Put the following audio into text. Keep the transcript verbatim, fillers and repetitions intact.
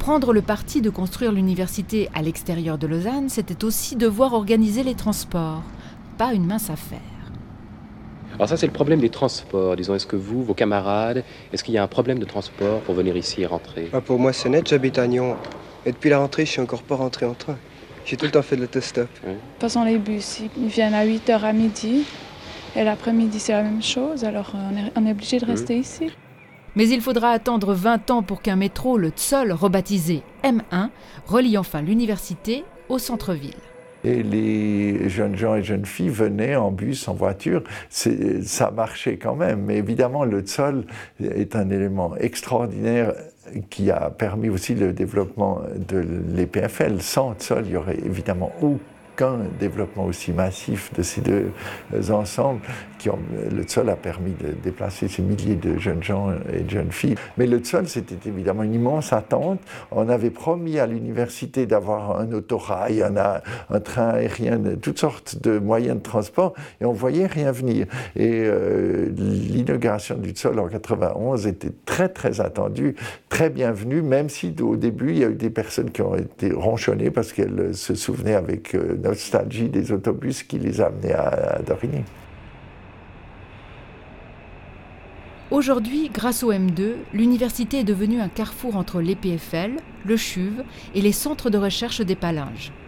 Prendre le parti de construire l'université à l'extérieur de Lausanne, c'était aussi devoir organiser les transports. Pas une mince affaire. Alors ça, c'est le problème des transports. Disons, est-ce que vous, vos camarades, est-ce qu'il y a un problème de transport pour venir ici et rentrer? Ah, pour moi, c'est net, j'habite à Nyon. Et depuis la rentrée, je suis encore pas rentré en train. J'ai tout le temps fait de l'autostop. Oui. Passons les bus, ils viennent à huit heures à midi. Et l'après-midi, c'est la même chose. Alors, on est, on est obligé de rester mmh. ici. Mais il faudra attendre vingt ans pour qu'un métro, le Tzol, rebaptisé M un, relie enfin l'université au centre-ville. Et les jeunes gens et jeunes filles venaient en bus, en voiture, c'est, ça marchait quand même. Mais évidemment, le Tzol est un élément extraordinaire qui a permis aussi le développement de l'E P F L. Sans Tzol, il n'y aurait évidemment aucun développement aussi massif de ces deux ensembles. Qui ont, le Tzol a permis de déplacer ces milliers de jeunes gens et de jeunes filles. Mais le Tzol, c'était évidemment une immense attente. On avait promis à l'université d'avoir un autorail, un, un train aérien, toutes sortes de moyens de transport, et on ne voyait rien venir. Et euh, l'inauguration du Tzol en quatre-vingt-onze était très très attendue, très bienvenue, même si au début, il y a eu des personnes qui ont été ronchonnées parce qu'elles se souvenaient avec euh, nostalgie des autobus qui les amenaient à, à Dorigny. Aujourd'hui, grâce au M deux, l'université est devenue un carrefour entre l'E P F L, le CHUV et les centres de recherche des Palinges.